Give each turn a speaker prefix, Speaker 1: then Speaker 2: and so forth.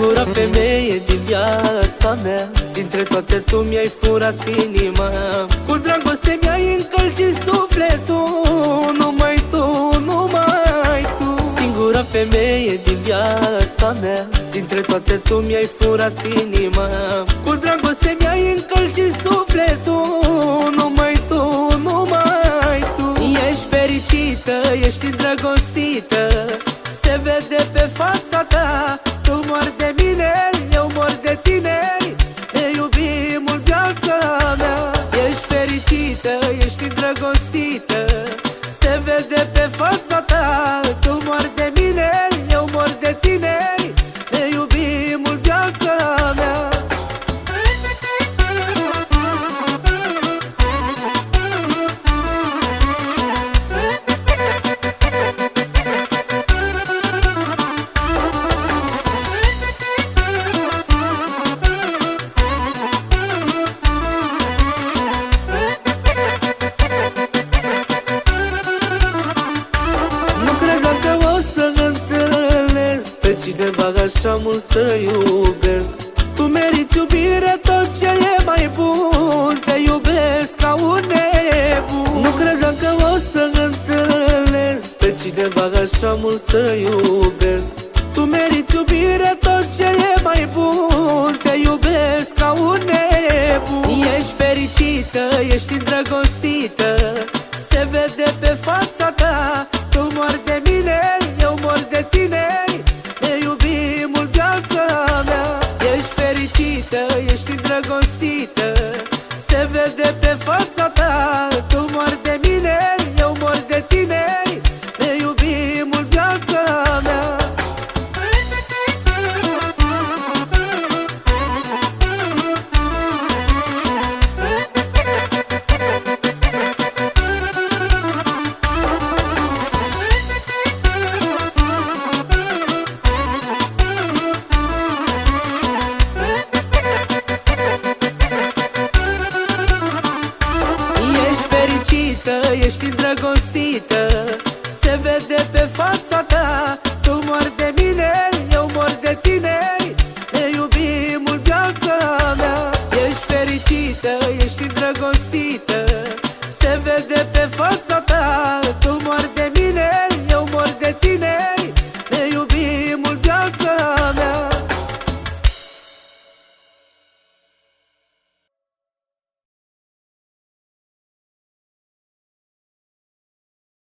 Speaker 1: Singura femeie din viața mea, dintre toate tu mi-ai furat inima. Cu dragoste mi-ai încălzit sufletul, numai tu, numai tu. Singura femeie din viața mea, dintre toate tu mi-ai furat inima. Cu dragoste mi-ai încălzit sufletul, numai tu, numai tu. Ești fericită, ești îndrăgostită, se vede pe fața ta. Tu mori de mine, eu mor de tine, ne iubim mult viața mea. Ești fericită, ești îndrăgostită, se vede pe fața ta. Tu mori de mine, eu mor de tine, ne iubim mult viața mea. Cineva așa mult să iubesc. Tu meriți iubire, tot ce e mai bun. Te iubesc ca un nebun. Nu credeam că o să întâlnesc pe cineva așa mult să iubesc. Tu meriți iubire, tot ce e mai bun. Te iubesc ca un nebun. Ești fericită, ești îndrăgostită, se vede pe fața ta.